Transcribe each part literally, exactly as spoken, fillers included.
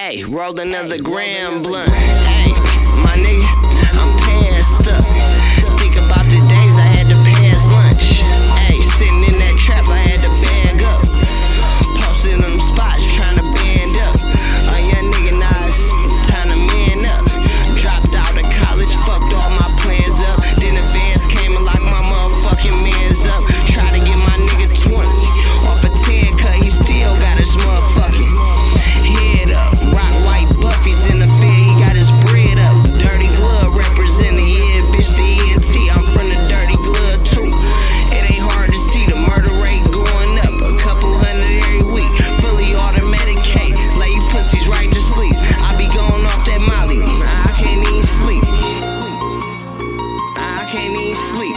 Ayy, roll another gram blunt. Ayy, my nigga, I'm passed up. Think about the days I had to pass lunch. Ayy, sitting in that trap, I had to bag up. Posting them spots, trying to band up. A young nigga, now it's time to man up. Dropped out of college, fucked all my plans up. Then advance came and locked my motherfucking mans up. Try to get my nigga twenty off a ten, cut, he still got his motherfucking head up. Rock white buffies in the field, he got his bread up. Dirty glove representing, yeah, bitch, the E N T. I'm from the dirty glove too. It ain't hard to see the murder rate going up. A couple hundred every week, fully automatic K. Lay you pussies right to sleep. I be going off that Molly, I can't even sleep. I can't even sleep.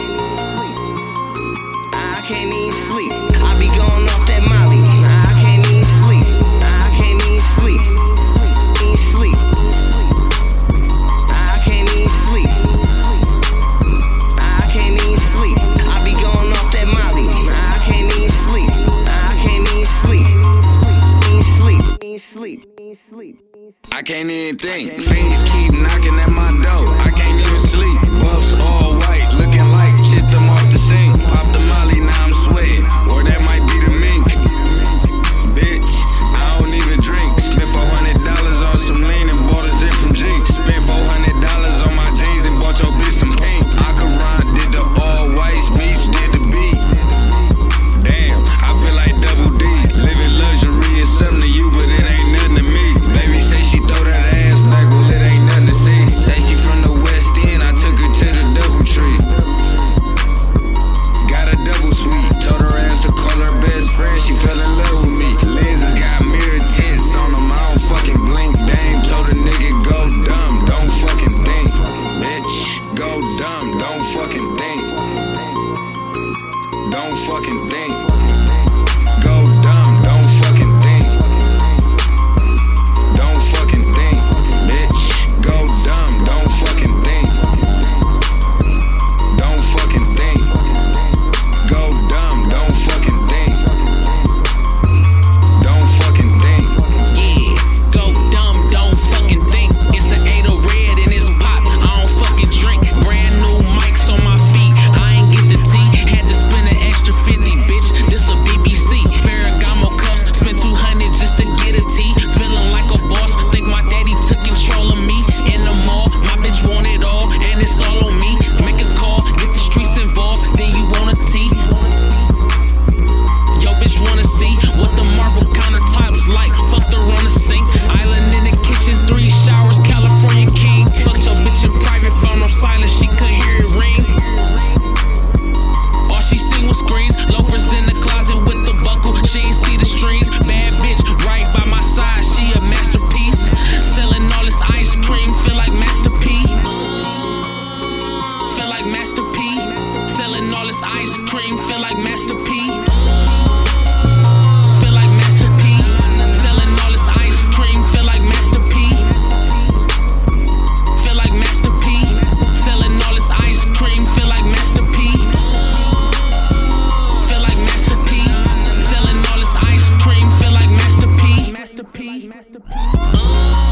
I can't even sleep. I be going off that Molly, I can't even sleep. I can't even sleep. Ain't sleep. I can't even sleep. I can't even sleep. I be going off that Molly, I can't even sleep. I can't even sleep. Ain't sleep. Ain't sleep. Ain't sleep. I can't even think. Fiends keep knocking at my door. I can't even sleep. Buffs all white, looking like shit them off the sink. Pop the Molly, now I'm sweating. Or that might be the mink. Bitch, I don't even drink. Spent four hundred dollars on some lean and bought a zip from Jinx. Spent four hundred dollars on my jeans and bought your bitch some pink. Akaran did the all whites, Meech did the beat. Damn, I feel like Double D. Living luxury is something to you, but it ain't nothing to me. Baby say she throw that ass back, well it ain't nothing to see. Say she from the West End, I took her to the Double Tree. Got a double sweet, told her ass to call her best friend, she fell in love with me. Lenses got mirror tints on them, I don't fucking blink. Dame told a nigga go dumb, don't fucking think. Bitch, go dumb, don't fucking think. Don't fucking think. Go dumb, don't fucking think. Don't fucking think. Bitch, go dumb, don't fucking think. Don't fucking think. Go dumb, don't fucking think. Don't fucking think. Yeah, go dumb, don't fucking think. It's an eight of red and it's pop. I don't fucking drink. Brand new mics on my feet. I ain't get the tea. Had to spend an extra fifty, bitch. This a B B C. Ferragamo cuffs. Spent two hundred just to get a tee. Feeling like a boss. Think my daddy took control of me. In the mall, my bitch want it all, and it's all on me. Make a call, get the streets involved, then you want a tee. Yo, bitch wanna see what the marble countertops like. Fucked her on the sink. Island in the kitchen, three showers, California king. Fucked your bitch in private, phone on silent, she couldn't hear it ring. All she seen was screens. Loafers in the closet with the buckle, she ain't see the strings. Bad bitch right by my side, she a masterpiece. Selling all this ice cream, feel like Master P. Feel like Master P. Selling all this ice cream, feel like Master P. Feel like Master P. Selling all this ice cream, feel like Master P. Feel like Master P. Selling all this ice cream, feel like Master P. Feel like Master P. Selling all this ice cream, feel like Master P. Master P. Master P.